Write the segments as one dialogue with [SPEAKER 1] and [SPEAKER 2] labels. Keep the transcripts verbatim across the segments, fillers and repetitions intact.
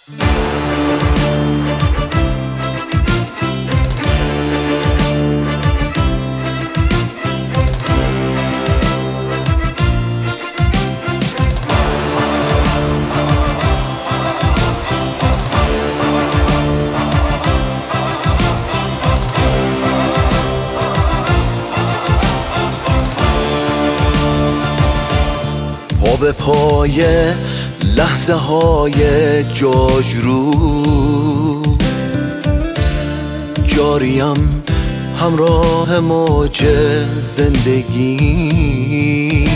[SPEAKER 1] پا به پای لحظه های جاجرو جاریم همراه موج زندگی،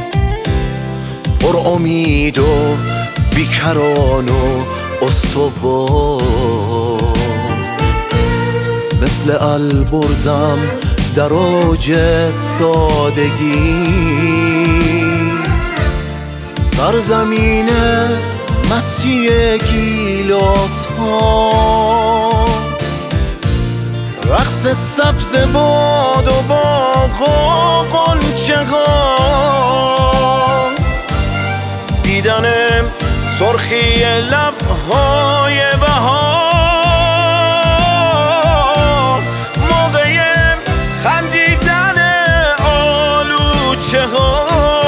[SPEAKER 1] پر امید و بیکران و استوار، مثل البرزم در اوج سادگی. سرزمین مستی گیلاس ها، رقص سبز باد و باغ و غنچه ها، دیدن سرخی لبهای بهار، موقع خندیدن آلوچه ها.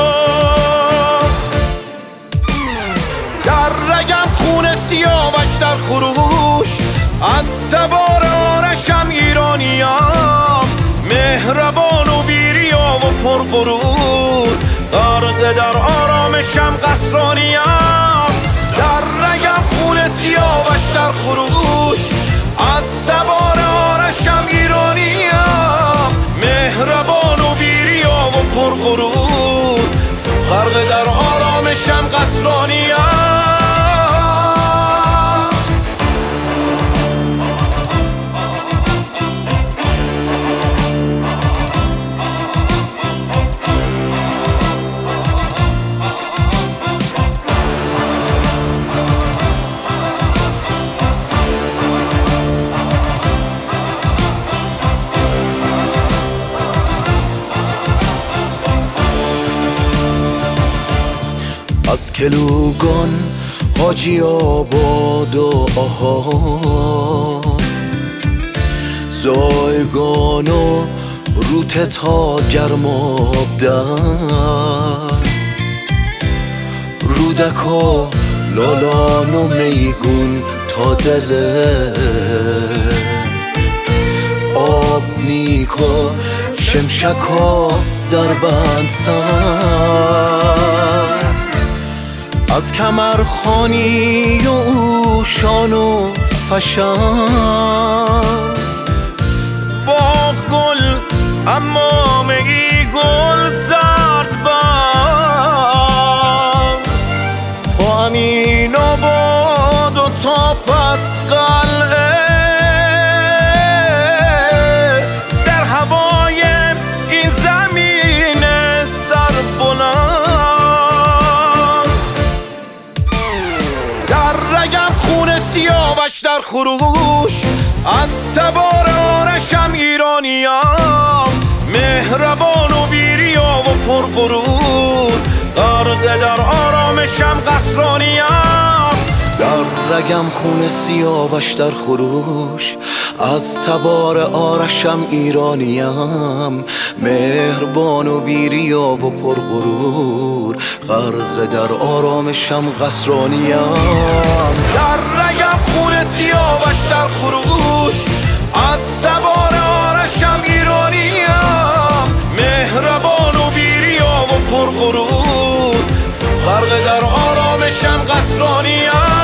[SPEAKER 1] خون سیاوش در خروش، از تبار آرشم ایرانیم، مهربان و بیریا و پرغرور، غرق در آرامشم قصرانیم. در رگم خون سیاوش در خروش، از تبار آرشم ایرانیم، مهربان و بیریا و پرغرور، غرق در آرامشم قصرانیم. از کلوگان حاجی آباد و آهان، زایگان و روته تا گرمابدن، رودک و لالان و میگون تا دل آب نیک و شمشک و در بند سر، از کمرخانی و اوشان و فشان، باغ گل اما میگی گل زرد بند، با امین آباد و تا پس قلعه، در هوای این زمین سربلند. خون سیاوش در خروش، از تبار آرشم ایرانیم، مهربان و بیریا و پرغرور، غرق در آرامشم قصرانیم. در رگم خون سیاوش در خروش، از تبار آرشم ایرانیم، مهربان و بیریا و پرغرور، غرق در آرامشم قصرانیم. در رگم خون سیاوش در خروش، از تبار آرشم ایرانیم، مهربان و بیریا و پرغرور، غرق در آرامشم قصرانیم.